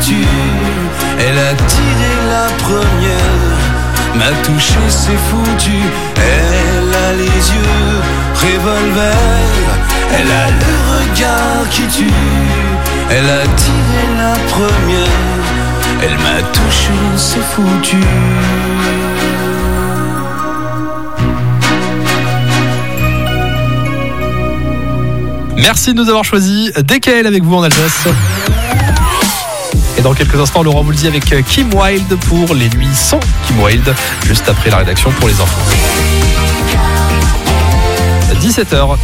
tue. Elle a tiré la première, m'a touché, c'est foutu. Elle a les yeux revolver, elle a le regard qui tue. Elle a tiré la première, elle m'a touché, c'est foutu. Merci de nous avoir choisi DKL avec vous en Alsace. Et dans quelques instants, Laurent Voulzy avec Kim Wilde pour Les Nuits sans Kim Wilde, juste après la rédaction pour les enfants. 17h.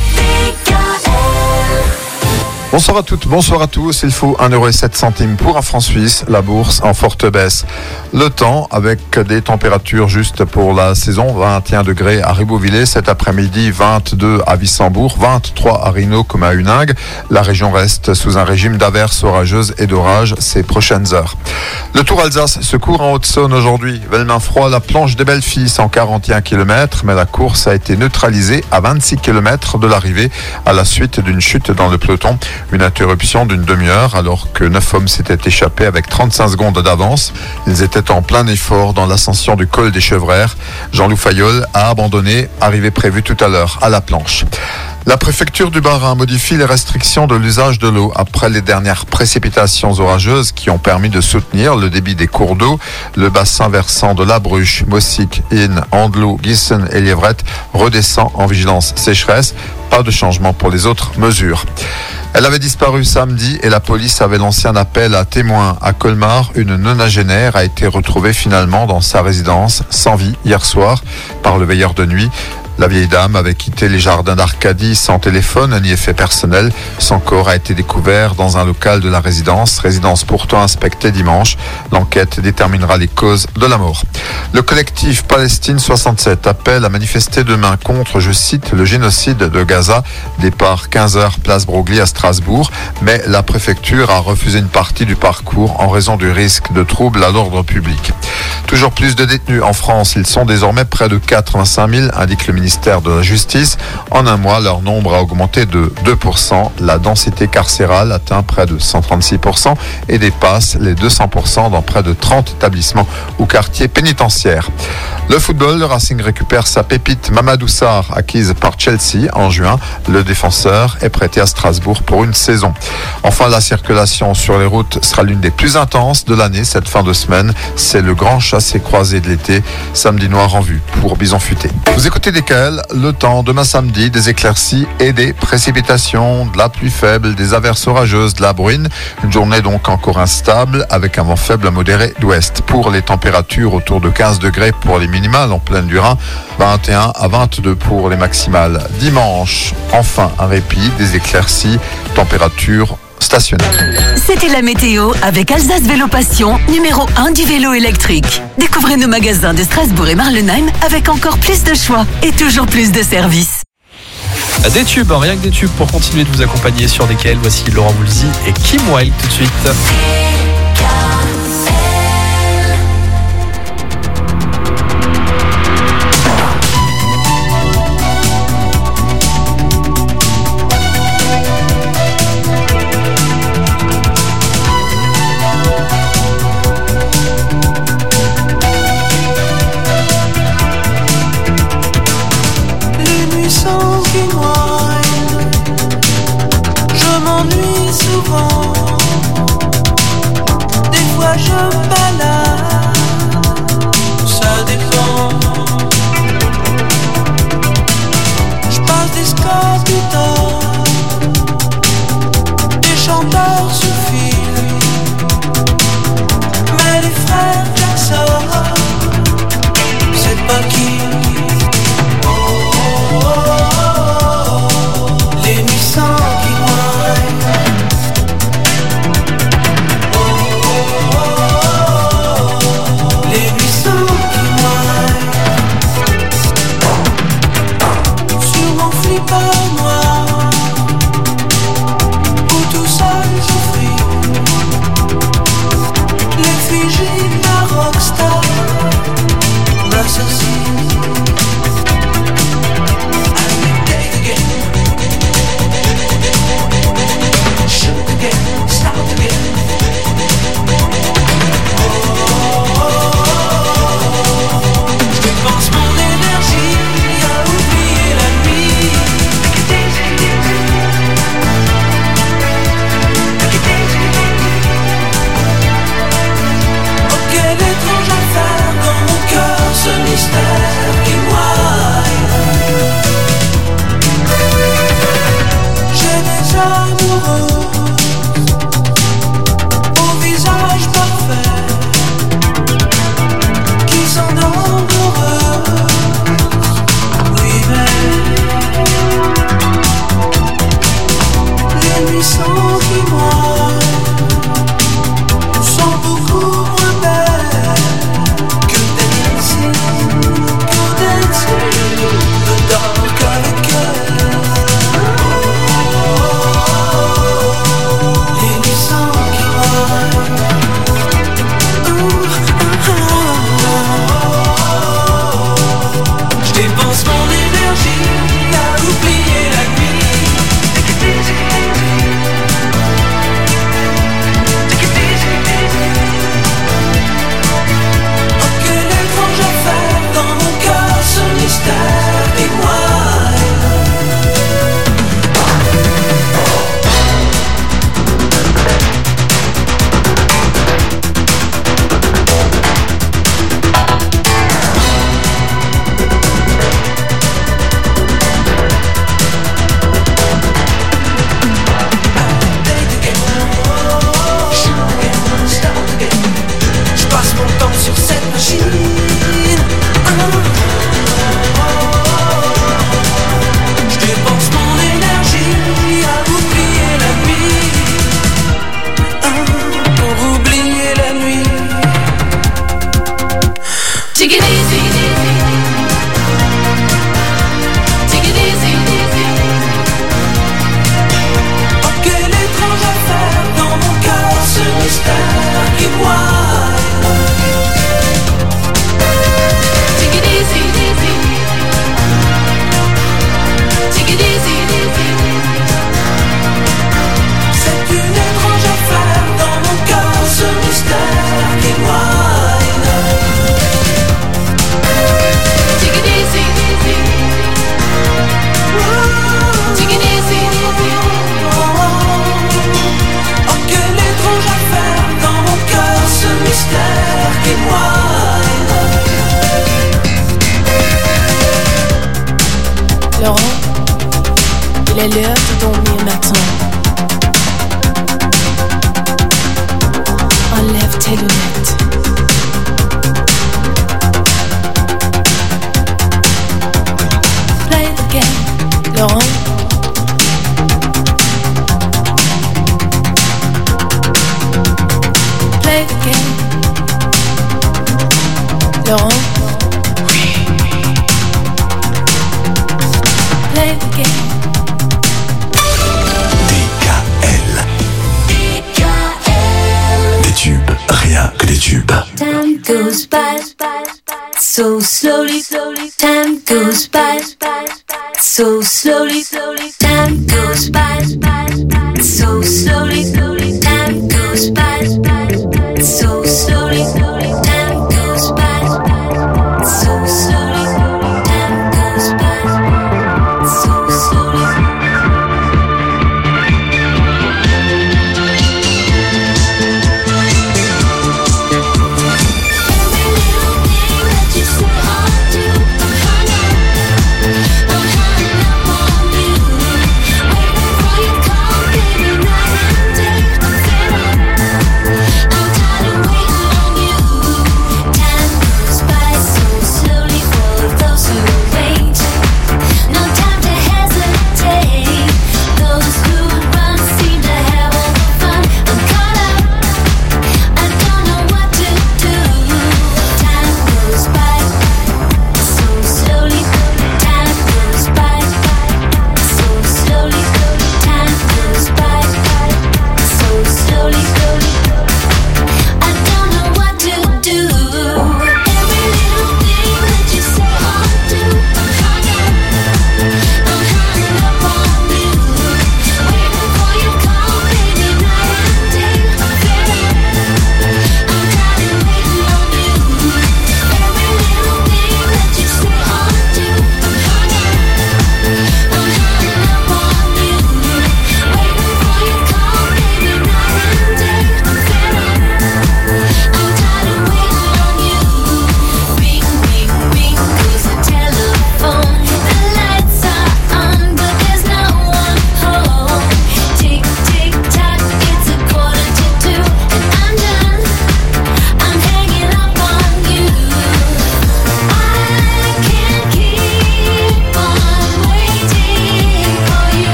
Bonsoir à toutes, bonsoir à tous. Il faut 1,07€ pour un franc suisse, la bourse en forte baisse. Le temps avec des températures justes pour la saison, 21 degrés à Ribeauvillé cet après-midi, 22 à Wissembourg, 23 à Rhino comme à Huningue. La région reste sous un régime d'averses orageuses et d'orages ces prochaines heures. Le Tour Alsace se court en Haute-Saône aujourd'hui. Velmain-Froid, la planche des belles filles, 141 km, mais la course a été neutralisée à 26 km de l'arrivée à la suite d'une chute dans le peloton. Une interruption d'une demi-heure alors que 9 hommes s'étaient échappés avec 35 secondes d'avance. Ils étaient en plein effort dans l'ascension du col des Chevrères. Jean-Loup Fayolle a abandonné, arrivée prévue tout à l'heure à la planche. La préfecture du Bas-Rhin modifie les restrictions de l'usage de l'eau après les dernières précipitations orageuses qui ont permis de soutenir le débit des cours d'eau. Le bassin versant de la Bruche, Mossic, Inn, Andelot, Giessen et Lièvrette redescend en vigilance sécheresse. Pas de changement pour les autres mesures. Elle avait disparu samedi et la police avait lancé un appel à témoins. À Colmar, une nonagénaire a été retrouvée finalement dans sa résidence sans vie hier soir par le veilleur de nuit. La vieille dame avait quitté les jardins d'Arcadie sans téléphone ni effet personnel. Son corps a été découvert dans un local de la résidence pourtant inspectée dimanche. L'enquête déterminera les causes de la mort. Le collectif Palestine 67 appelle à manifester demain contre, je cite, le génocide de Gaza. Départ 15h, place Broglie à Strasbourg. Mais la préfecture a refusé une partie du parcours en raison du risque de troubles à l'ordre public. Toujours plus de détenus en France. Ils sont désormais près de 85 000, indique le ministère de la Justice. En un mois, leur nombre a augmenté de 2%. La densité carcérale atteint près de 136% et dépasse les 200% dans près de 30 établissements ou quartiers pénitentiaires. Le football, le Racing récupère sa pépite Mamadou Sarr, acquise par Chelsea en juin. Le défenseur est prêté à Strasbourg pour une saison. Enfin, la circulation sur les routes sera l'une des plus intenses de l'année cette fin de semaine. C'est le grand chassé-croisé de l'été. Samedi noir en vue pour Bison Futé. Vous écoutez DKL, le temps demain samedi, des éclaircies et des précipitations, de la pluie faible, des averses orageuses, de la bruine. Une journée donc encore instable avec un vent faible à modéré d'ouest. Pour les températures, autour de 15 degrés pour les minimales en plaine du Rhin, 21 à 22 pour les maximales. Dimanche, enfin un répit, des éclaircies, température stationnaire. C'était la météo avec Alsace Vélo Passion, numéro 1 du vélo électrique. Découvrez nos magasins de Strasbourg et Marlenheim avec encore plus de choix et toujours plus de services. Des tubes, rien que des tubes pour continuer de vous accompagner sur DKL. Voici Laurent Voulzy et Kim Wilde tout de suite. Je m'ennuie souvent. mystère qui noie. J'ai des amoureux au visage parfait qui s'endorment heureux. Oui, mais les nuits sans qui moi sont beaucoup moins belles que dancing the dark avec elle. Les nuits sans qui moi je dépense mon énergie à oublier la nuit. Oh, quelle étrange affaire dans mon cœur, ce mystère et moi. Je passe mon temps sur cette machine. Je dépense mon énergie à oublier la nuit. Pour oublier la nuit. Take it easy, take it easy. Oh, quelle étrange affaire dans mon cœur, ce mystère qui moi. Take it easy, take it easy. C'est une étrange affaire dans mon cœur, ce mystère qui moi. Take it easy, take it easy. Oh, quelle étrange affaire dans mon cœur, ce mystère qui moi. Laurent, il est l'heure de dormir maintenant. Enlève tes lunettes. Play the game, Laurent. Play the game, Laurent. Play the game. DKL. Des tubes, rien que des tubes. Time goes by so slowly. Time goes by so slowly. Time goes by so slowly. Time goes by so slowly. Time goes by so slowly. Time goes by so slowly. Waiting for your call, baby, night and day. I'm fed up. I'm tired of waiting.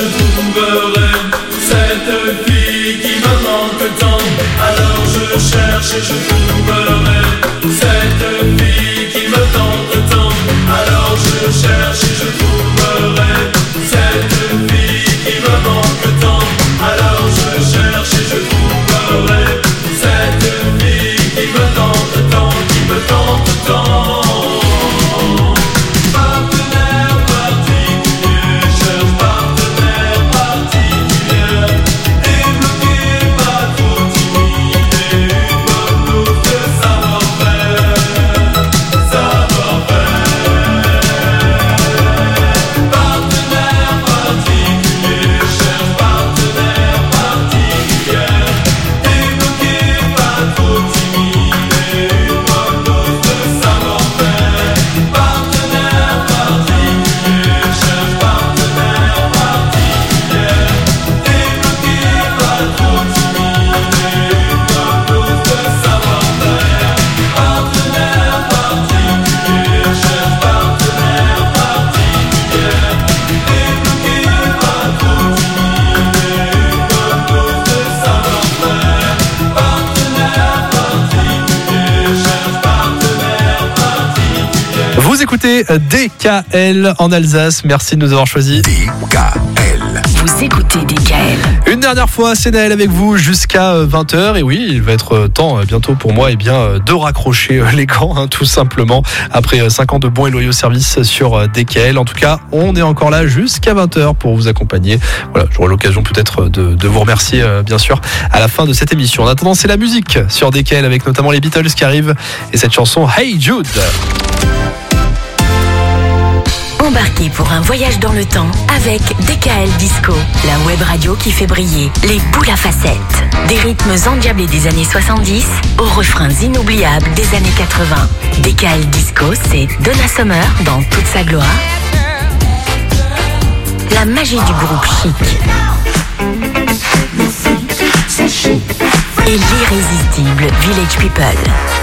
trouverai cette fille qui me manque tant. Alors je cherche et je trouverai cette fille qui me tente tant. Alors je cherche et je trouverai cette fille qui me manque tant. Alors je cherche et je trouverai cette fille qui me tente tant, qui me tente tant. Écoutez DKL en Alsace. Merci de nous avoir choisis. DKL. Vous écoutez DKL. Une dernière fois, c'est Naël avec vous jusqu'à 20h. Et oui, il va être temps bientôt pour moi de raccrocher les gants, tout simplement. Après 5 ans de bons et loyaux services sur DKL. En tout cas, on est encore là jusqu'à 20h pour vous accompagner. Voilà, j'aurai l'occasion peut-être de vous remercier, bien sûr, à la fin de cette émission. En attendant, c'est la musique sur DKL avec notamment les Beatles qui arrivent et cette chanson Hey Jude. Embarquez pour un voyage dans le temps avec DKL Disco, la web radio qui fait briller les boules à facettes. Des rythmes endiablés des années 70 aux refrains inoubliables des années 80. DKL Disco, c'est Donna Summer dans toute sa gloire. La magie du groupe Chic. Et l'irrésistible Village People.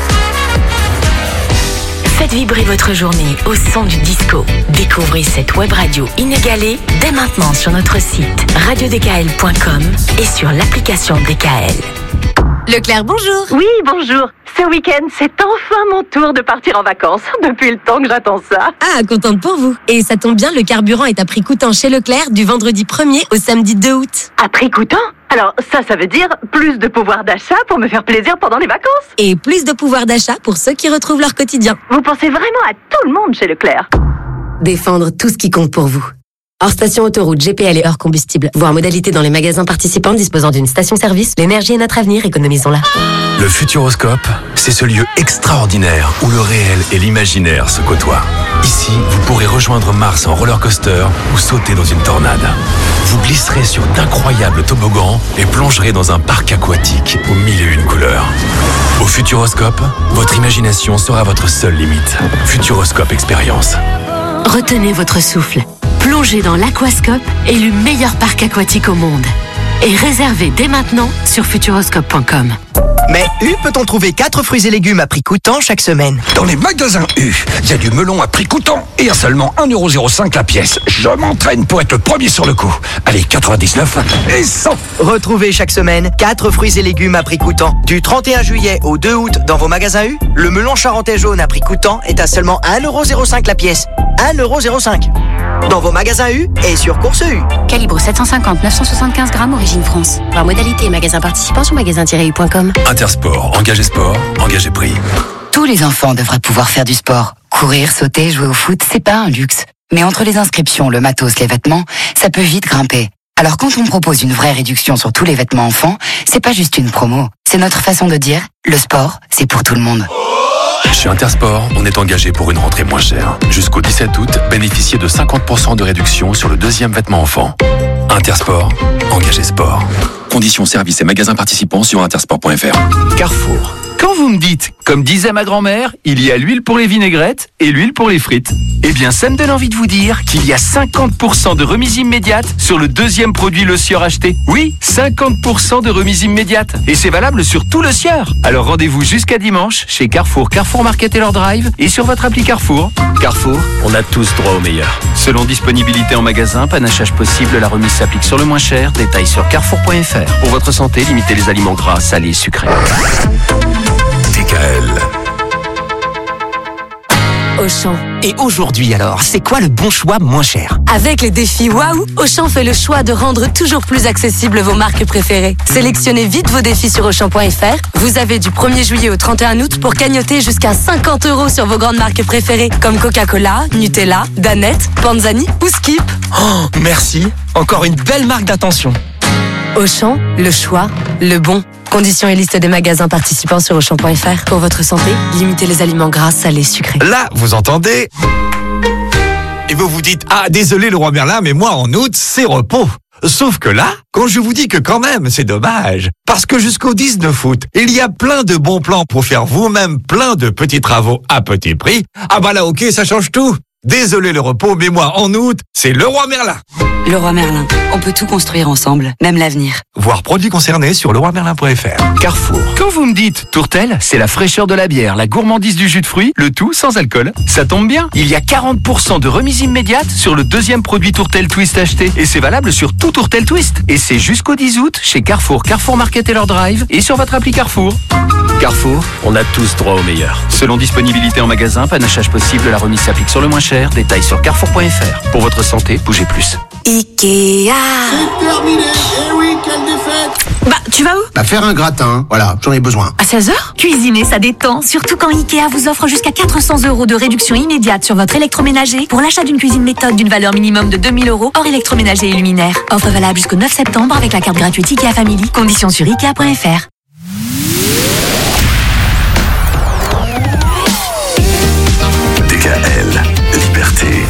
Faites vibrer votre journée au son du disco. Découvrez cette web radio inégalée dès maintenant sur notre site radiodkl.com et sur l'application DKL. Leclerc, bonjour. Oui, bonjour. Ce week-end, c'est enfin mon tour de partir en vacances. Depuis le temps que j'attends ça. Ah, contente pour vous. Et ça tombe bien, le carburant est à prix coûtant chez Leclerc du vendredi 1er au samedi 2 août. À prix coûtant ? Alors ça veut dire plus de pouvoir d'achat pour me faire plaisir pendant les vacances. Et plus de pouvoir d'achat pour ceux qui retrouvent leur quotidien. Vous pensez vraiment à tout le monde chez Leclerc. Défendre tout ce qui compte pour vous. Hors station autoroute, GPL et hors combustible. Voir modalité dans les magasins participants disposant d'une station-service. L'énergie est notre avenir, économisons-la. Le Futuroscope, c'est ce lieu extraordinaire où le réel et l'imaginaire se côtoient. Ici, vous pourrez rejoindre Mars en roller coaster ou sauter dans une tornade. Vous glisserez sur d'incroyables toboggans et plongerez dans un parc aquatique aux 1001 couleurs. Au Futuroscope, votre imagination sera votre seule limite. Futuroscope Expérience. Retenez votre souffle. Plongez dans l'Aquascope, élu meilleur parc aquatique au monde. Et réservez dès maintenant sur futuroscope.com. Mais U peut-on trouver 4 fruits et légumes à prix coûtant chaque semaine? Dans les magasins U, il y a du melon à prix coûtant et à seulement 1,05€ la pièce. Je m'entraîne pour être le premier sur le coup. Allez, 99 et 100. Retrouvez chaque semaine 4 fruits et légumes à prix coûtant. Du 31 juillet au 2 août dans vos magasins U, le melon charentais jaune à prix coûtant est à seulement 1,05€ la pièce. 1,05€. Dans vos magasins U et sur Course U. Calibre 750, 975 grammes, origine France. Voir modalité et magasins participants sur magasin-u.com. Intersport, engagé sport, engagé prix. Tous les enfants devraient pouvoir faire du sport. Courir, sauter, jouer au foot, c'est pas un luxe. Mais entre les inscriptions, le matos, les vêtements, ça peut vite grimper. Alors quand on propose une vraie réduction sur tous les vêtements enfants, c'est pas juste une promo. C'est notre façon de dire, le sport, c'est pour tout le monde. Chez Intersport, on est engagé pour une rentrée moins chère. Jusqu'au 17 août, bénéficiez de 50% de réduction sur le deuxième vêtement enfant. Intersport, engagé sport. Conditions, services et magasins participants sur intersport.fr. Carrefour. Quand vous me dites, comme disait ma grand-mère, il y a l'huile pour les vinaigrettes et l'huile pour les frites, eh bien ça me donne envie de vous dire qu'il y a 50% de remise immédiate sur le deuxième produit Le Sieur acheté. Oui, 50% de remise immédiate. Et c'est valable sur tout Le Sieur. Alors rendez-vous jusqu'à dimanche chez Carrefour, Carrefour Market et leur drive et sur votre appli Carrefour. Carrefour, on a tous droit au meilleur. Selon disponibilité en magasin, panachage possible, la remise s'applique sur le moins cher. Détails sur carrefour.fr. Pour votre santé, limitez les aliments gras, salés, sucrés. DKL. Auchan. Et aujourd'hui alors, c'est quoi le bon choix moins cher? Avec les défis Waouh, Auchan fait le choix de rendre toujours plus accessibles vos marques préférées. Sélectionnez vite vos défis sur Auchan.fr. Vous avez du 1er juillet au 31 août pour cagnotter jusqu'à 50 € sur vos grandes marques préférées comme Coca-Cola, Nutella, Danette, Panzani ou Skip. Oh, merci. Encore une belle marque d'attention. Auchan, le choix, le bon. Conditions et liste des magasins participants sur Auchan.fr. Pour votre santé, limitez les aliments gras, salés, sucrés. Là, vous entendez? Et vous vous dites, ah, désolé Leroy Merlin, mais moi en août, c'est repos. Sauf que là, quand je vous dis que quand même, c'est dommage. Parce que jusqu'au 19 août, il y a plein de bons plans pour faire vous-même plein de petits travaux à petit prix. Ah bah là, ok, ça change tout. Désolé le repos, mais moi en août, c'est Leroy Merlin. Leroy Merlin, on peut tout construire ensemble, même l'avenir. Voir produits concernés sur leroymerlin.fr. Carrefour. Quand vous me dites tourtelle, c'est la fraîcheur de la bière, la gourmandise du jus de fruits, le tout sans alcool. Ça tombe bien, il y a 40% de remise immédiate sur le deuxième produit tourtelle Twist acheté. Et c'est valable sur tout tourtelle Twist. Et c'est jusqu'au 10 août chez Carrefour, Carrefour Market et leur drive et sur votre appli Carrefour. Carrefour, on a tous droit au meilleur. Selon disponibilité en magasin, panachage possible, la remise s'applique sur le moins cher. Détails sur carrefour.fr. Pour votre santé, bougez plus. Ikea. C'est terminé. Eh oui, quelle défaite. Bah, tu vas où? Bah, faire un gratin. Voilà, j'en ai besoin. À 16h? Cuisiner, ça détend. Surtout quand Ikea vous offre jusqu'à 400 € de réduction immédiate sur votre électroménager pour l'achat d'une cuisine méthode d'une valeur minimum de 2 000 € hors électroménager et luminaire. Offre valable jusqu'au 9 septembre avec la carte gratuite Ikea Family. Conditions sur Ikea.fr. DKL, liberté.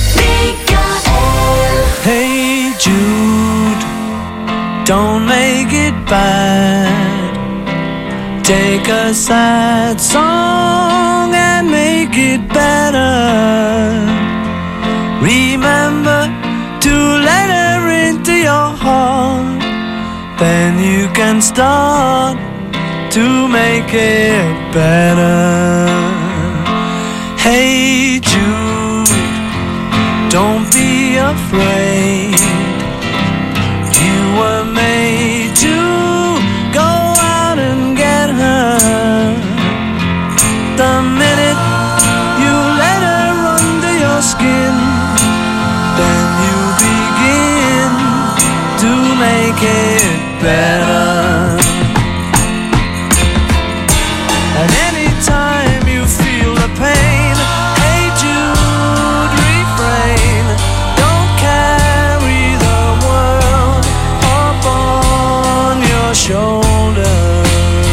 Hey Jude, don't make it bad. Take a sad song and make it better. Remember to let her into your heart. Then you can start to make it better. Hey Jude, don't be afraid. You were made to go out and get her. The minute you let her under your skin, then you begin to make it better. And anytime you feel the pain, hey Jude, refrain. Don't carry the world upon your shoulder.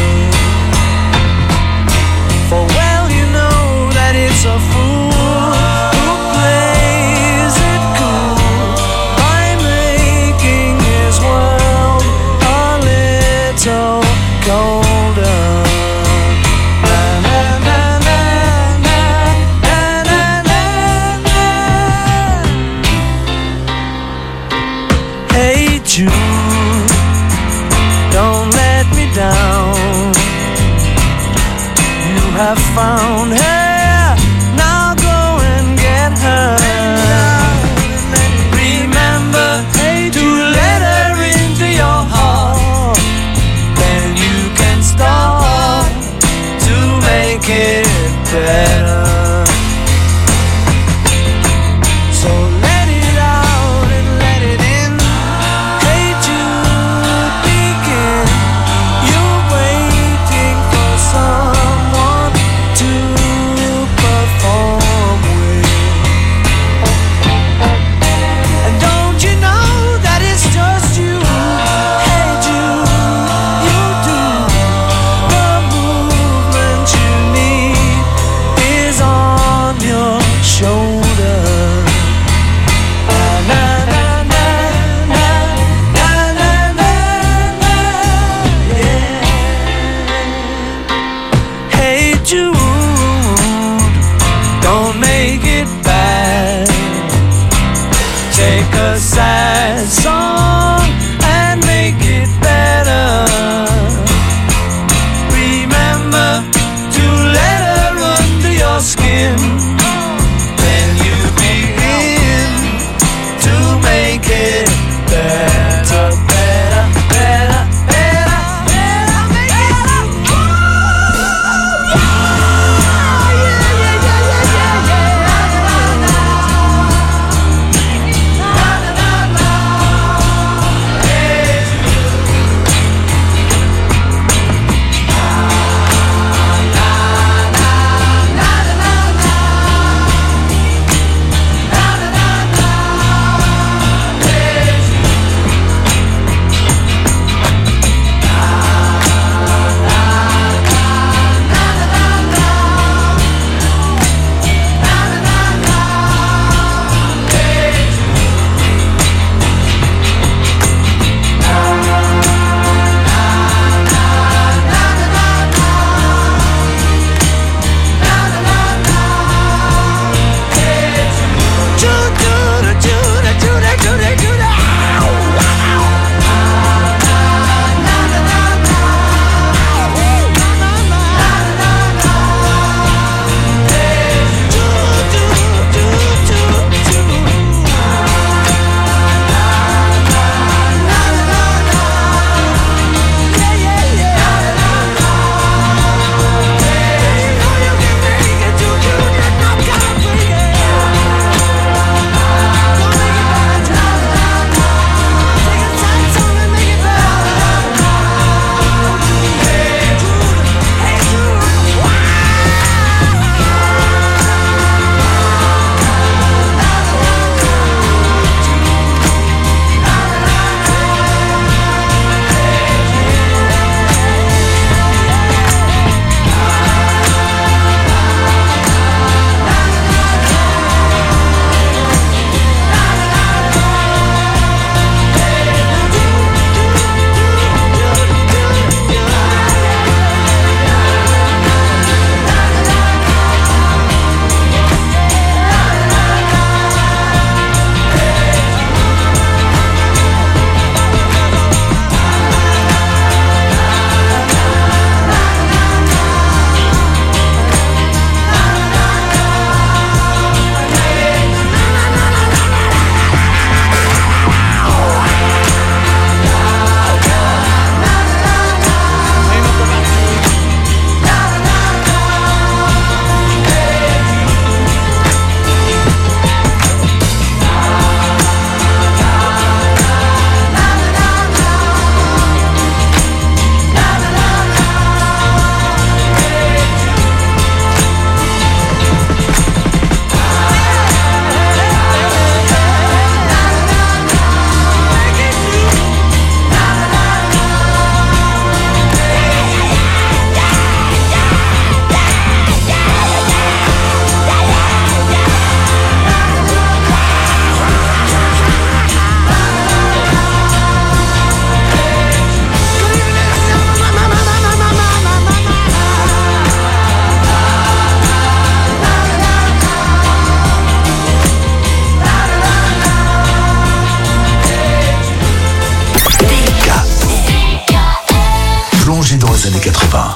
For well you know that it's a fool who plays it cool by making his world a little colder. Hey Jude, don't let me down. You have found her, now go and get her. Remember to let her into your heart. Then you can start to make it better. So let it out and let it in. Hey Jude, begin. You're waiting for someone to années 80.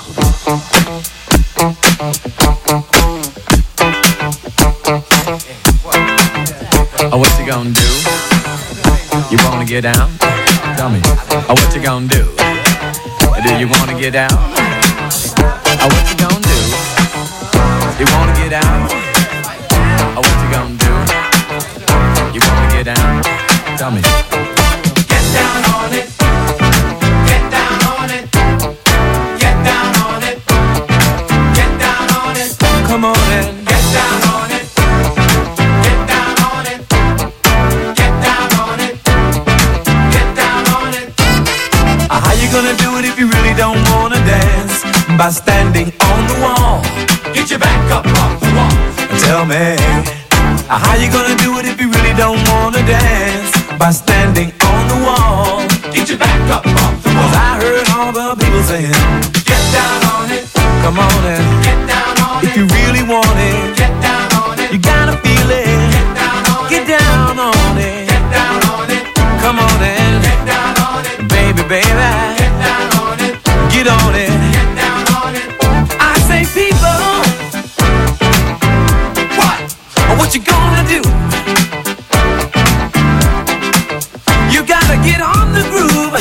Oh, what you gonna do? You wanna get down? Tell me. Oh, what you gonna do? Do you wanna get down? Oh, what you gonna do? You wanna get down? Oh, what you gonna do? You wanna get down? Tell me. Get down on it. Get down on it. Get down on it. Get down on it. Come on and get down on it. Get down on it. Get down on it. Get down on it. How you gonna do it if you really don't wanna dance? By standing on the wall. Get your back up off the wall. Tell me, how you gonna do it if you really don't wanna dance? By standing on the wall. Get your back up off the wall. 'Cause I heard all the people saying, get down on it. Come on and get down on it. If you really want it, get down on it. You gotta feel it. Get down on it. Get down on it. Get down on it. Come on and get down on it. Baby, baby. Get down on it. Get on it. Get down on it. I say people. What you gonna do? You gotta get on the groove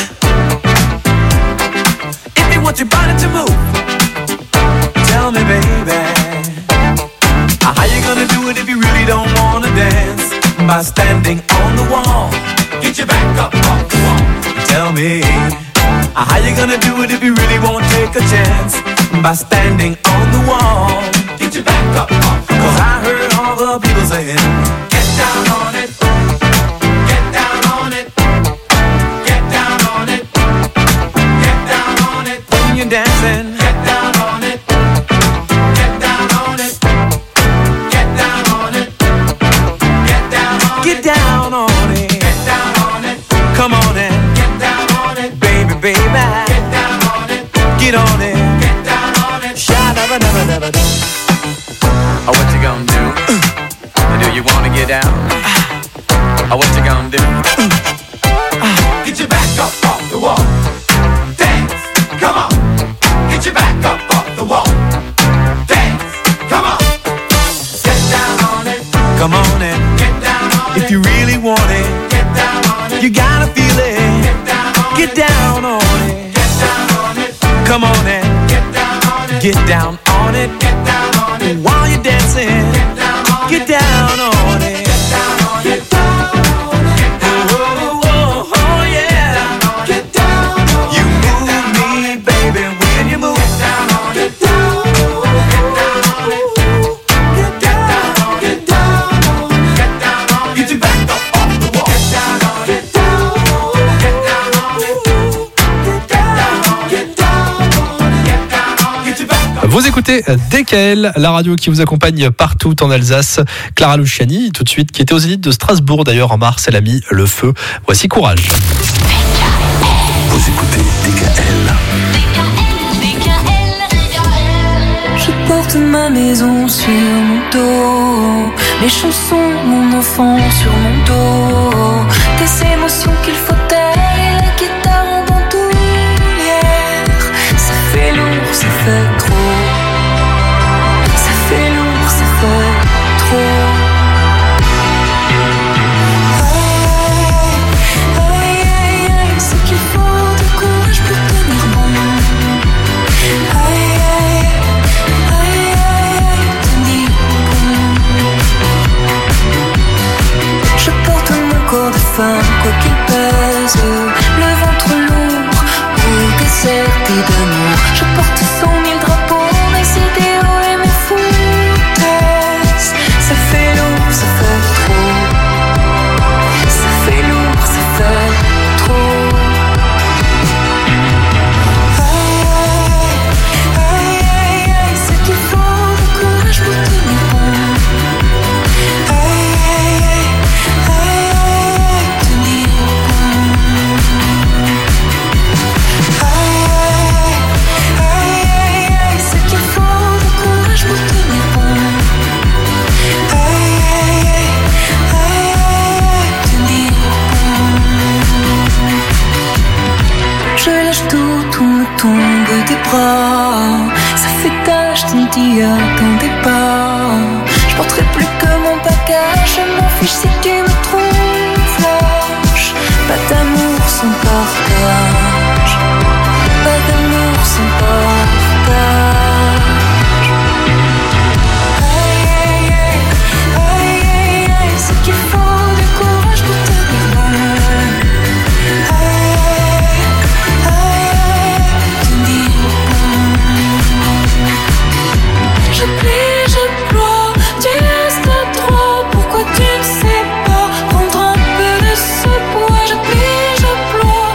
if you want your body to move. Tell me, baby, how you gonna do it if you really don't wanna dance? By standing on the wall. Get your back up off the wall. Tell me, how you gonna do it if you really won't take a chance? By standing on the wall. Get your back up off the wall. 'Cause I heard all the people saying, get down on it. Get down on it. Get down on it. Get down on it. When you're dancing, get down on it. Get down on it. Get down on it. Get down on it. Get down on it. Get down on it. Come on in. Get down on it. Baby, baby. Get down on it. Get on it. Get down on it. Sha-da-ba-da-ba-da-ba-da. Oh, what you gonna do? Do you wanna get down? Oh, what you gonna do? Get your back up off the wall. Dance, come on. Get your back up off the wall. Dance, come on. Get down on it. Come on and get down on it. If you really want it, get down on it. You gotta feel it. Get down on it. Get down on it. Get down on it. Come on and get down on it. Get down on it. Get down on it. While you're dancing, get down on it. Get down on it. Get down on it. Oh, oh, oh, yeah. Get down on it. You move me, baby, when you move. Get down on it. Get down on it. Get down on it. Get down on it. Get down on it. Get your back up off the wall. Get down on it. Get down on it. Get down on it. Get down on it. Get down on it. Get down on it. Get your back up. Vous écoutez DKL, la radio qui vous accompagne partout en Alsace. Clara Luciani, tout de suite, qui était aux Zénith de Strasbourg d'ailleurs en mars, elle a mis le feu. Voici Courage. Vous écoutez DKL. Je porte ma maison sur mon dos, les chansons, mon enfant sur mon dos, des émotions qu'il faut taire et la guitare en bandoulière. Ça fait lourd, ça fait trop. Ça fait lourd, ça fait trop. Aïe, aïe, aïe, c'est qu'il faut du courage pour tenir bon. Aïe, aïe, aïe, aïe, tenir bon. Je porte mon corps de femme, quoi qu'il pèse. je lâche tout me tombe des bras. Ça fait tache ton tir quand t'es pas. Je porterai plus que mon bagage. Je m'en fiche si tu me trouves lâche. Pas d'amour sans partage. Pas d'amour sans partage. Aïe aïe aïe, aïe aïe aïe. C'est qu'il faut du courage pour te dire non. Je plie, je ploie, tu restes trop. Pourquoi tu ne sais pas prendre un peu de ce poids? Je plie, je ploie,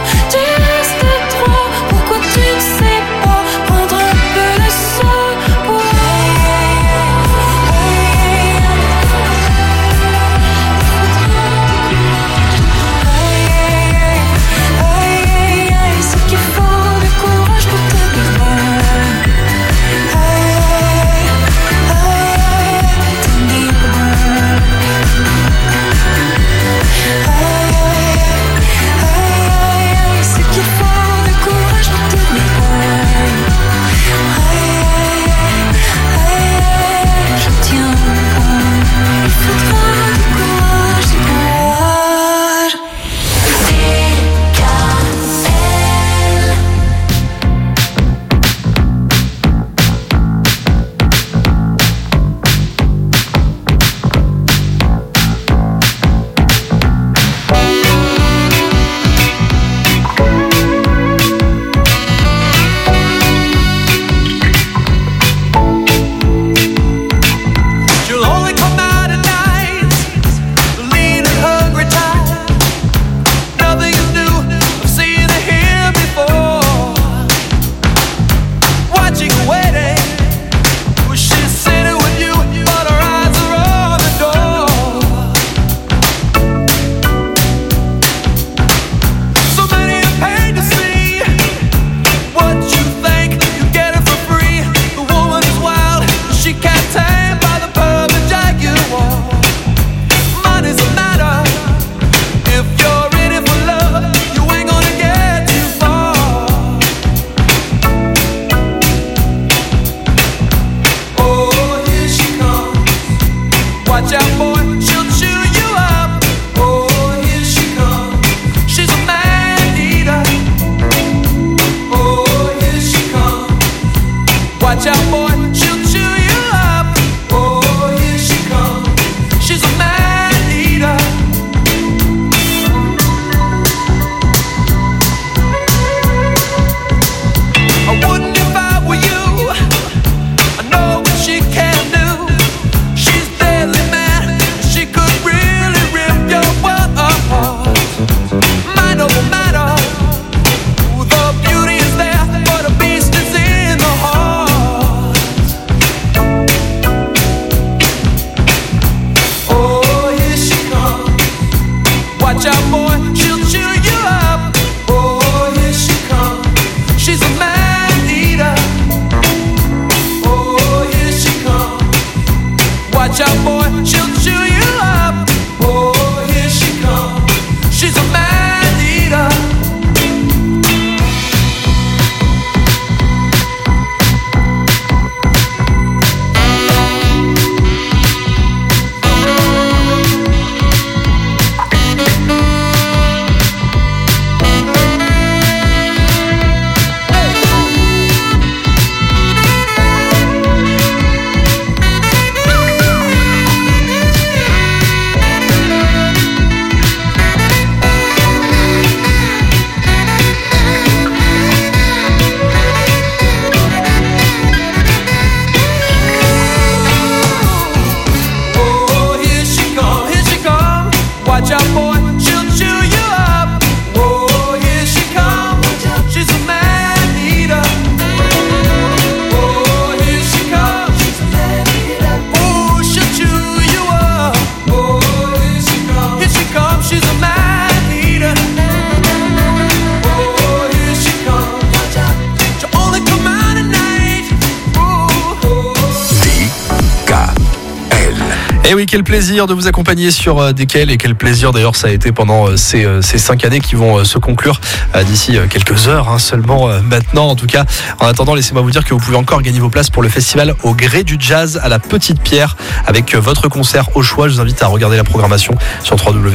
Et oui, quel plaisir de vous accompagner sur DKL et quel plaisir d'ailleurs ça a été pendant ces 5 années qui vont se conclure d'ici quelques heures seulement maintenant. En tout cas, en attendant, laissez-moi vous dire que vous pouvez encore gagner vos places pour le festival Au Gré du Jazz à la Petite Pierre avec votre concert au choix. Je vous invite à regarder la programmation sur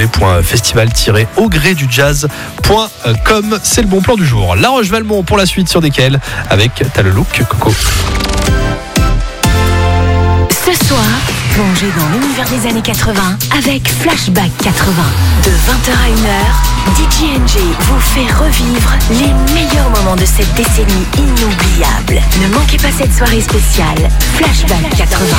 www.festival-augrédujazz.com. C'est le bon plan du jour. La Roche-Valmont pour la suite sur DKL avec T'as le look, Coco. Ce soir, plongez dans l'univers des années 80 avec Flashback 80. De 20h à 1h, DJNG vous fait revivre les meilleurs moments de cette décennie inoubliable. Ne manquez pas cette soirée spéciale Flashback 80.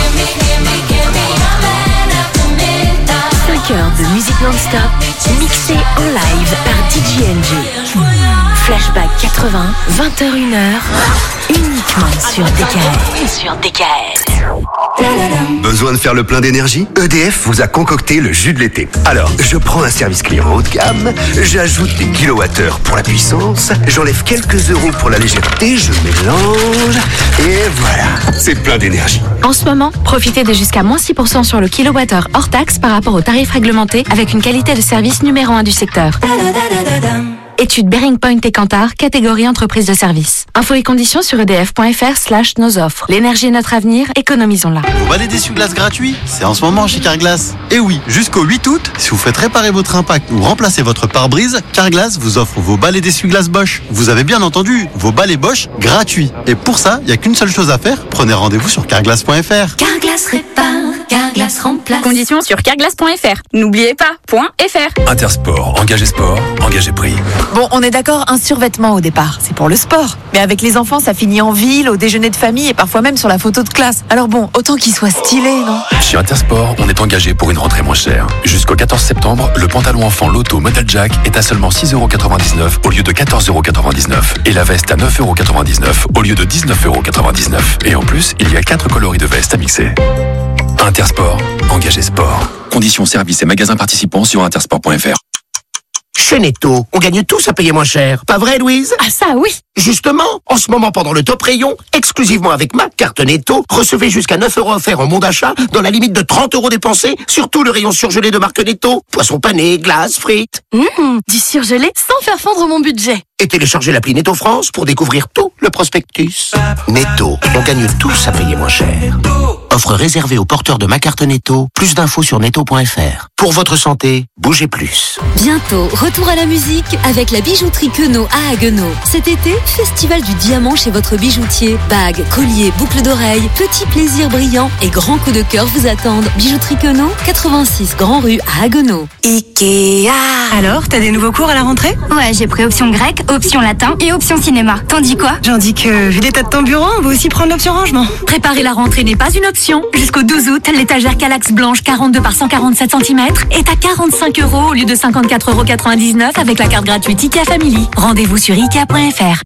5 heures de musique non-stop mixée en live par DJNG. Flashback 80, 20h-1h, uniquement sur DKL. Besoin de faire le plein d'énergie? EDF vous a concocté le jus de l'été. Alors, je prends un service client haut de gamme, j'ajoute des kilowattheures pour la puissance, j'enlève quelques euros pour la légèreté, je mélange, et voilà, c'est plein d'énergie. En ce moment, profitez de jusqu'à moins 6% sur le kilowattheure hors taxe par rapport au tarif réglementé avec une qualité de service numéro 1 du secteur. Étude Bearing Point et Kantar, catégorie entreprise de service. Infos et conditions sur edf.fr/nos offres. L'énergie est notre avenir, économisons-la. Vos balais d'essuie-glace gratuits, c'est en ce moment chez Carglass. Et oui, jusqu'au 8 août, si vous faites réparer votre impact ou remplacer votre pare-brise, Carglass vous offre vos balais d'essuie-glace Bosch. Vous avez bien entendu, vos balais Bosch gratuits. Et pour ça, il n'y a qu'une seule chose à faire, prenez rendez-vous sur carglass.fr. Carglass répare, Carglass remplace. Conditions sur carglass.fr. N'oubliez pas, .fr. Intersport, engagé sport, engagé prix. Bon, on est d'accord, un survêtement au départ, c'est pour le sport. Mais avec les enfants, ça finit en ville, au déjeuner de famille et parfois même sur la photo de classe. Alors bon, autant qu'il soit stylé, non? Chez Intersport, on est engagé pour une rentrée moins chère. Jusqu'au 14 septembre, le pantalon enfant Lotto Model Jack est à seulement 6,99€ au lieu de 14,99€. Et la veste à 9,99€ au lieu de 19,99€. Et en plus, il y a 4 coloris de veste à mixer. Intersport, engagé sport. Conditions, services et magasins participants sur intersport.fr. Chez Netto, on gagne tous à payer moins cher. Pas vrai, Louise? Ah ça, oui. Justement, en ce moment, pendant le top rayon, exclusivement avec ma carte Netto, recevez jusqu'à 9€ offerts en bon d'achat dans la limite de 30€ dépensés sur tout le rayon surgelé de marque Netto. Poissons panés, glaces, frites. Du surgelé sans faire fondre mon budget. Et téléchargez l'appli Netto France pour découvrir tout le prospectus. Netto, on gagne tous à payer moins cher. Offre réservée aux porteurs de ma carte Netto. Plus d'infos sur netto.fr. Pour votre santé, bougez plus. Bientôt, retour à la musique avec la bijouterie Queneau à Haguenau. Cet été, festival du diamant chez votre bijoutier. Bagues, colliers, boucles d'oreilles, petits plaisirs brillants et grands coups de cœur vous attendent. Bijouterie Queneau, 86 Grand Rue à Haguenau. Ikea. Alors, t'as des nouveaux cours à la rentrée? Ouais, j'ai pris option grec, option latin et option cinéma. T'en dis quoi? J'en dis que, vu l'état de ton bureau, on va aussi prendre l'option rangement. Préparer la rentrée n'est pas une option. Jusqu'au 12 août, l'étagère Calax blanche 42 par 147 cm est à 45€ au lieu de 54,99€ avec la carte gratuite IKEA Family. Rendez-vous sur ikea.fr.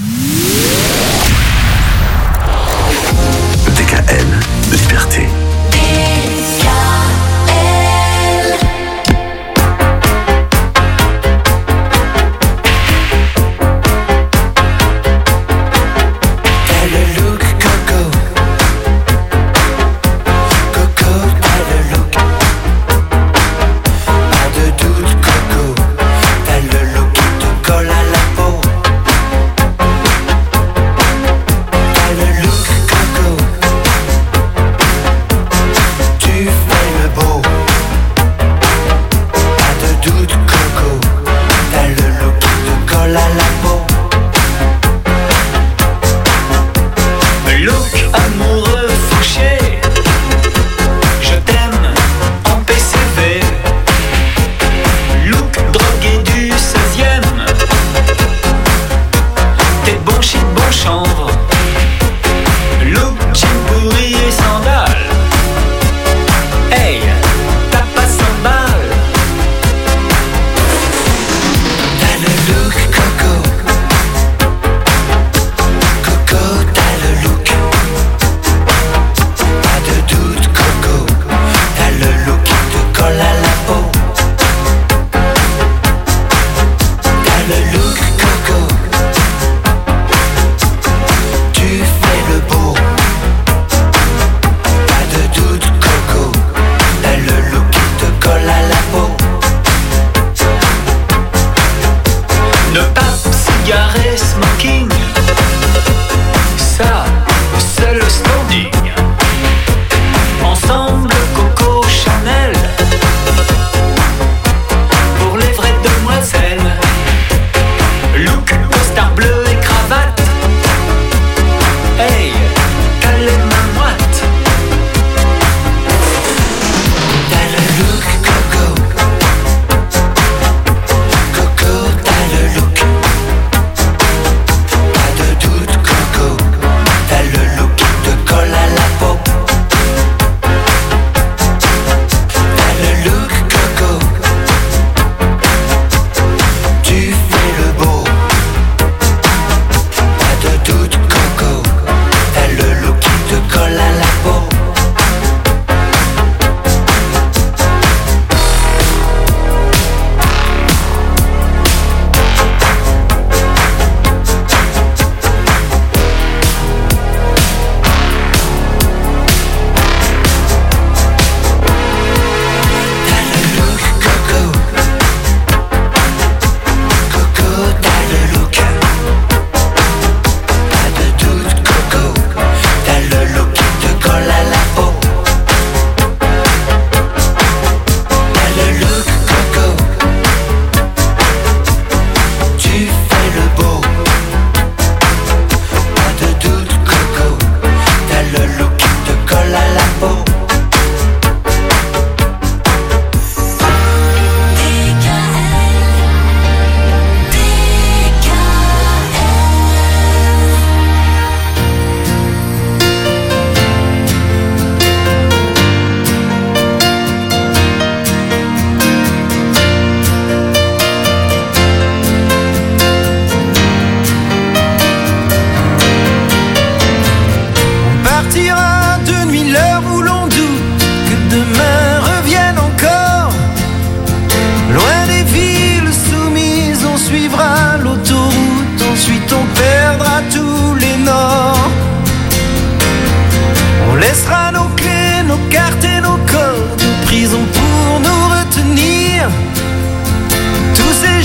DKL, liberté.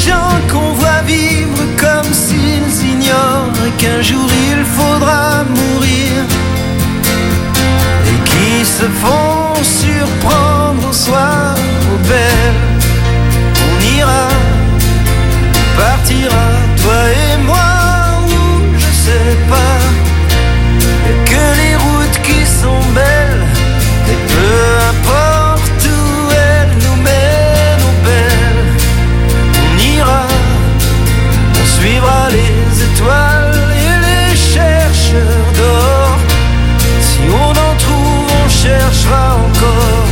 gens qu'on voit vivre comme s'ils ignorent qu'un jour il faudra mourir et qui se font surprendre au soir au bel. On ira, on partira, toi et moi, ou je sais pas. Y'a que les routes qui sont belles et peu importe où elles nous mènent au belles. On ira, on suivra les étoiles et les chercheurs d'or. Si on en trouve, on cherchera encore.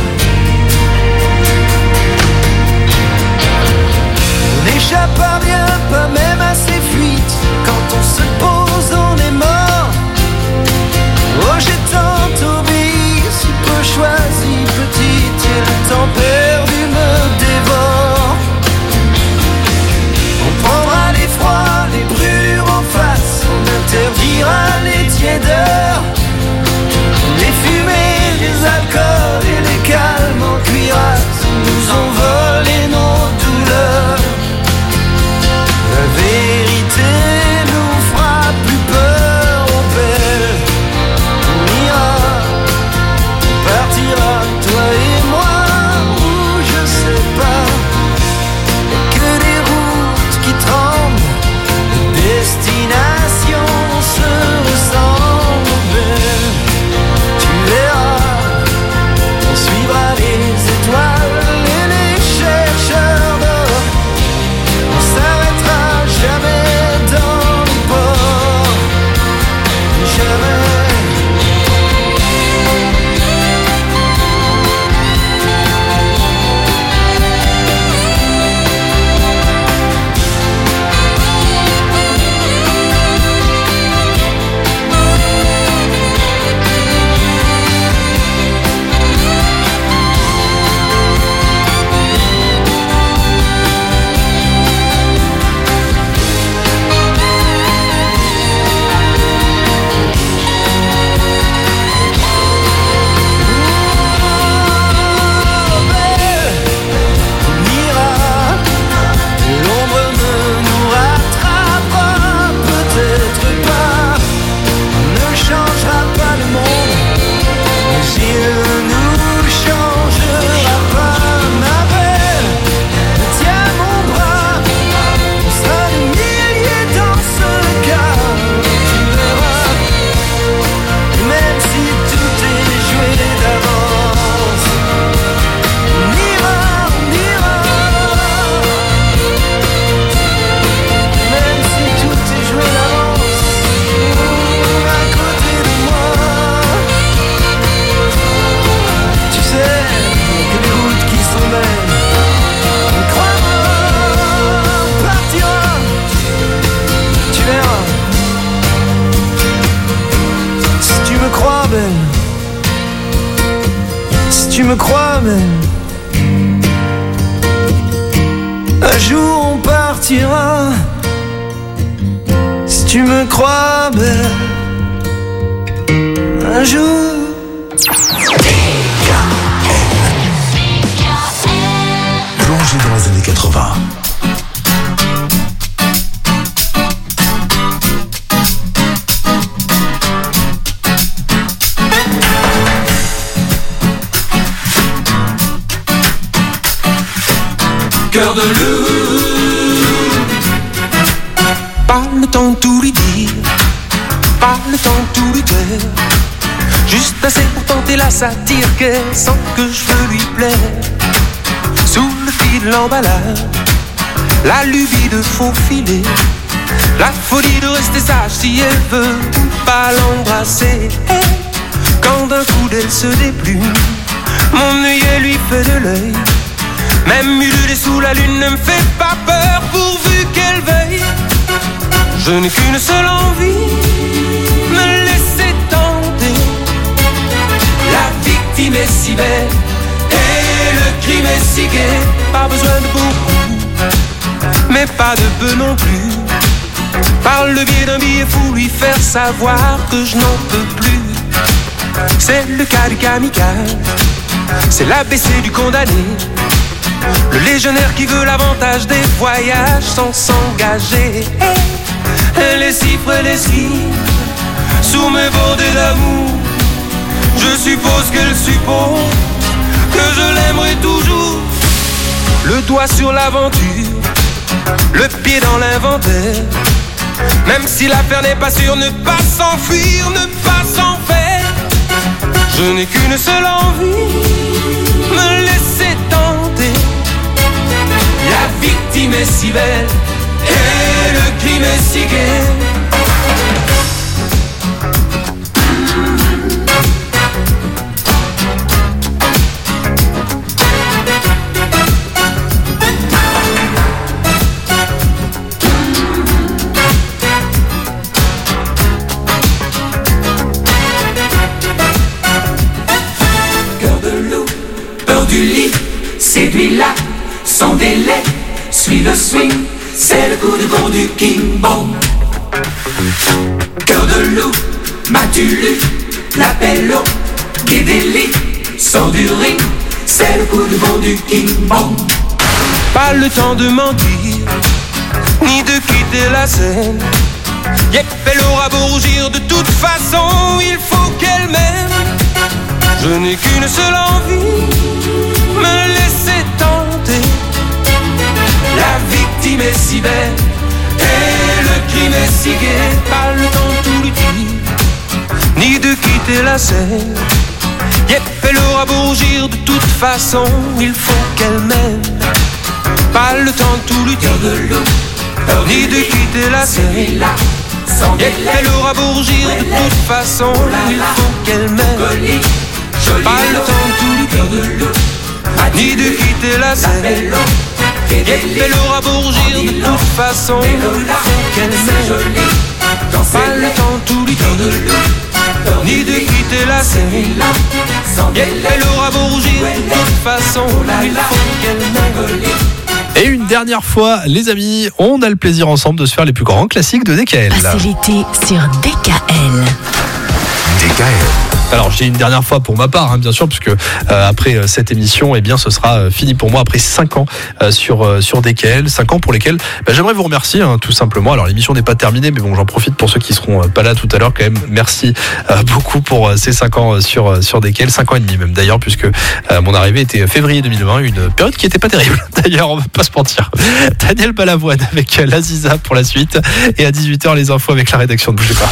On n'échappe à rien, pas même à ces fuites. Quand on se pose, on est mort. Oh, j'ai tant obéi, si peu choisi, petite, et le temps perdu me dévore. On prendra les froids, les brûlures en face, on interdira les tiédeurs, les fumées, les alcools et les calmes en cuirasse nous ont volé nos douleurs. La vérité nous fera plus peur au bel. On ira, on partira, toi et moi, ou je sais pas. Y'a que des routes qui tremblent, les destinations se ressemblent belle. Tu verras, on suivra les étoiles et les chercheurs d'or. On s'arrêtera jamais dans les ports, jamais. Si tu me crois belle, un jour on partira. Si tu me crois belle, un jour. Plongé dans les années 80. Cœur de loup. Pas le temps de tout lui dire, pas le temps de tout lui taire. Juste assez pour tenter la satire qu'elle sent que je veux lui plaire. Sous le fil de l'emballage, la lubie de faufiler, la folie de rester sage si elle veut pas l'embrasser. Quand d'un coup d'elle se déplume, mon œillet lui fait de l'œil. Même ululer sous la lune ne me fait pas peur pourvu qu'elle veuille. Je n'ai qu'une seule envie, me laisser tenter. La victime est si belle et le crime est si gai. Pas besoin de beaucoup, mais pas de peu non plus. Par le biais d'un billet fou, lui faire savoir que je n'en peux plus. C'est le cas du kamikaze, c'est l'ABC du condamné. Le légionnaire qui veut l'avantage des voyages sans s'engager. Les cifres et les skis sous mes bordées d'amour. Je suppose qu'elle suppose que je l'aimerai toujours. Le doigt sur l'aventure, le pied dans l'inventaire. Même si l'affaire n'est pas sûre, ne pas s'enfuir, ne pas s'en faire. Je n'ai qu'une seule envie, me laisser tenter. La victime est si belle et le crime est si gai. Séduis-la, sans délai, suis le swing, c'est le coup de vent du King Bong. Cœur de loup, m'as-tu lu, l'appel au guédéli, sors du ring, c'est le coup de vent du King Bong. Pas le temps de mentir, ni de quitter la scène. Yep, elle aura beau rougir, de toute façon, il faut qu'elle m'aime. Je n'ai qu'une seule envie, me laisser tenter. La victime est si belle et le crime est si gai. Pas le temps de tout lui dire, ni de quitter la scène. Yep, elle aura beau rougir, de toute façon, il faut qu'elle m'aime. Pas le temps de tout lui dire, ni de quitter la scène. Yep, elle aura beau rougir, de toute façon, il faut qu'elle m'aime. Pas le temps de tout lui dire, ni de quitter la scène. Elle aura beau rougir, de toute façon, il faut qu'elle m'aime. Pas le temps de tout lui dire, ni de quitter la scène. Elle aura beau rougir, de toute façon, il faut qu'elle m'aime. Et une dernière fois, les amis, on a le plaisir ensemble de se faire les plus grands classiques de DKL. Passez l'été sur DKL. DKL. Alors j'ai une dernière fois pour ma part, bien sûr, puisque après cette émission, eh bien, ce sera fini pour moi après 5 ans sur DKL, 5 ans pour lesquels j'aimerais vous remercier, tout simplement. Alors l'émission n'est pas terminée, mais bon, j'en profite pour ceux qui seront pas là tout à l'heure quand même. Merci beaucoup pour ces 5 ans sur DKL, 5 ans et demi même d'ailleurs, puisque mon arrivée était février 2020, une période qui était pas terrible. D'ailleurs, on va pas se mentir. Daniel Balavoine avec l'Aziza pour la suite, et à 18h les infos avec la rédaction de Bougez pas.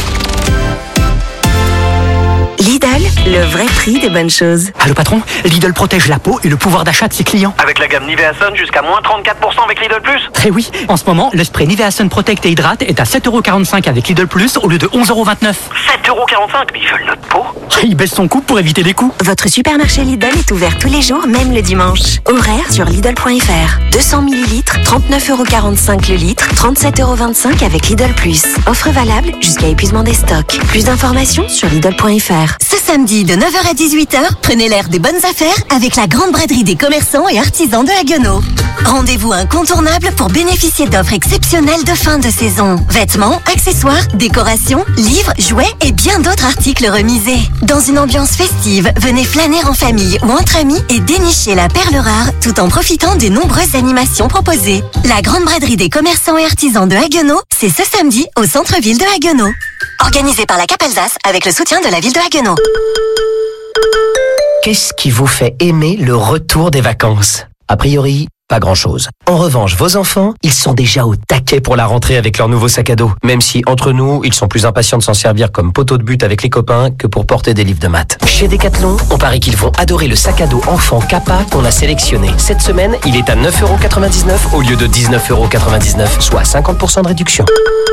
Lidl, le vrai prix des bonnes choses. Allô patron, Lidl protège la peau et le pouvoir d'achat de ses clients. Avec la gamme Nivea Sun jusqu'à moins 34% avec Lidl Plus. Eh oui, en ce moment, le spray Nivea Sun Protect et Hydrate est à 7,45€ avec Lidl Plus au lieu de 11,29€. 7,45€, mais ils veulent notre peau. Il baisse son coût pour éviter les coûts. Votre supermarché Lidl est ouvert tous les jours, même le dimanche. Horaire sur Lidl.fr. 200 ml, 39,45€ le litre, 37,25€ avec Lidl Plus. Offre valable jusqu'à épuisement des stocks. Plus d'informations sur Lidl.fr. Ce samedi de 9h à 18h, prenez l'air des bonnes affaires avec la grande braderie des commerçants et artisans de Haguenau. Rendez-vous incontournable pour bénéficier d'offres exceptionnelles de fin de saison. Vêtements, accessoires, décorations, livres, jouets et bien d'autres articles remisés. Dans une ambiance festive, venez flâner en famille ou entre amis et dénicher la perle rare tout en profitant des nombreuses animations proposées. La grande braderie des commerçants et artisans de Haguenau, c'est ce samedi au centre-ville de Haguenau. Organisé par la CAP Alsace avec le soutien de la ville de Haguenau. Qu'est-ce qui vous fait aimer le retour des vacances ? A priori, pas grand-chose. En revanche, vos enfants, ils sont déjà au taquet pour la rentrée avec leur nouveau sac à dos. Même si, entre nous, ils sont plus impatients de s'en servir comme poteau de but avec les copains que pour porter des livres de maths. Chez Decathlon, on parie qu'ils vont adorer le sac à dos enfant Kappa qu'on a sélectionné. Cette semaine, il est à 9,99€ au lieu de 19,99€, soit 50% de réduction.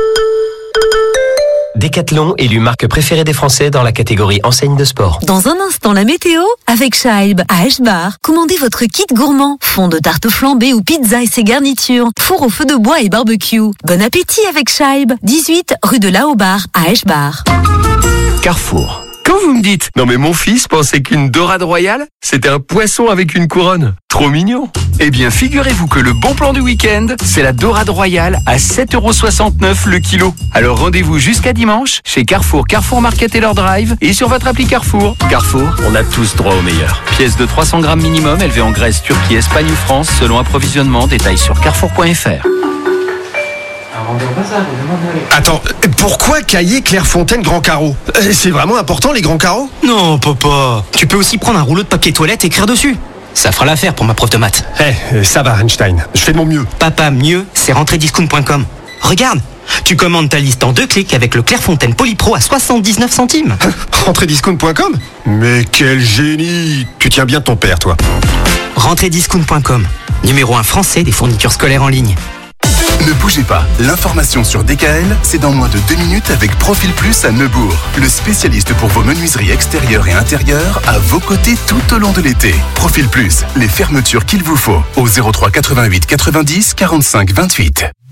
Decathlon, élu marque préférée des Français dans la catégorie enseigne de sport. Dans un instant, la météo avec Scheib à Eschbar. Commandez votre kit gourmand. Fond de tarte flambée ou pizza et ses garnitures. Four au feu de bois et barbecue. Bon appétit avec Scheib. 18 rue de Laobar à Eschbar. Carrefour. Quand vous me dites, non mais mon fils pensait qu'une dorade royale, c'était un poisson avec une couronne. Trop mignon. Eh bien, figurez-vous que le bon plan du week-end, c'est la dorade royale à 7,69€ le kilo. Alors rendez-vous jusqu'à dimanche chez Carrefour, Carrefour Market et leur drive et sur votre appli Carrefour. Carrefour, on a tous droit au meilleur. Pièce de 300 grammes minimum, élevée en Grèce, Turquie, Espagne ou France, selon approvisionnement, détail sur carrefour.fr. Attends, pourquoi Cahiers Clairefontaine Grand Carreau? C'est vraiment important les grands carreaux? Non, papa. Tu peux aussi prendre un rouleau de papier toilette et écrire dessus. Ça fera l'affaire pour ma prof de maths. Ça va Einstein, je fais de mon mieux. Papa, mieux, c'est rentrediscount.com. Regarde, tu commandes ta liste en 2 clics avec le Clairefontaine Polypro à 79 centimes. Rentrediscount.com? Mais quel génie! Tu tiens bien de ton père, toi. Rentrediscount.com, numéro 1 français des fournitures scolaires en ligne. Ne bougez pas, l'information sur DKL, c'est dans moins de 2 minutes avec Profil Plus à Neubourg. Le spécialiste pour vos menuiseries extérieures et intérieures à vos côtés tout au long de l'été. Profil Plus, les fermetures qu'il vous faut au 03 88 90 45 28.